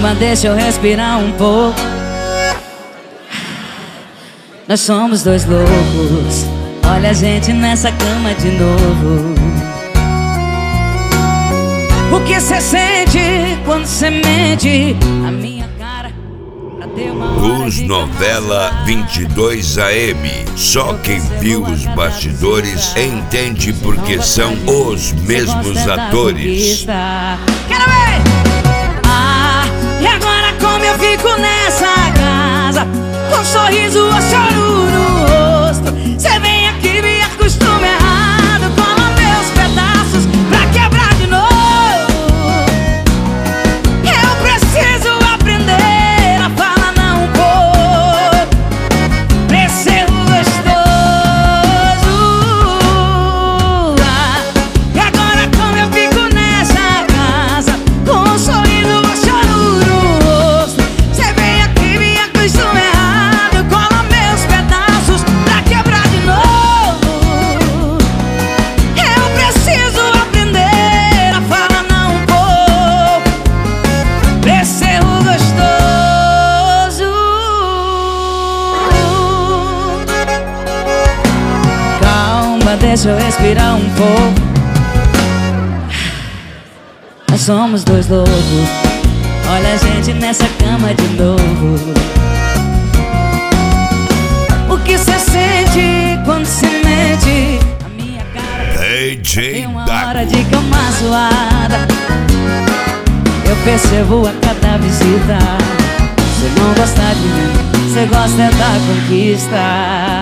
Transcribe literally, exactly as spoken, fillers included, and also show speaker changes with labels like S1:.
S1: Calma, deixa eu respirar um pouco. Nós somos dois loucos. Olha a gente nessa cama de novo. O que cê sente quando cê mente? A minha cara pra ter uma hora
S2: Luz
S1: de
S2: Novela vinte e dois A M. Só quem viu os bastidores entende porque são os mesmos atores.
S1: Quero ver! Ah, e agora como eu fico nessa casa, com um sorriso ou choro no rosto? Cê vem aqui, me acostuma errado, cola meus pedaços pra quebrar de novo. Eu preciso aprender a falar não por pra ser gostoso. Ah, e agora como eu fico nessa casa, com um sorriso ou choro no rosto? Cê vem aqui, me acostuma errado, cola meus pedaços pra quebrar de novo. Eu preciso aprender a falar não por pra ser gostoso. Calma, deixa eu respirar um pouco. Nós somos dois loucos. Olha a gente nessa cama de novo. O que cê sente quando cê mente? A minha cara
S2: D J
S1: tem uma
S2: Dago.
S1: hora de cama suada. Eu percebo a cada visita. Cê não gosta de mim, cê gosta da conquista.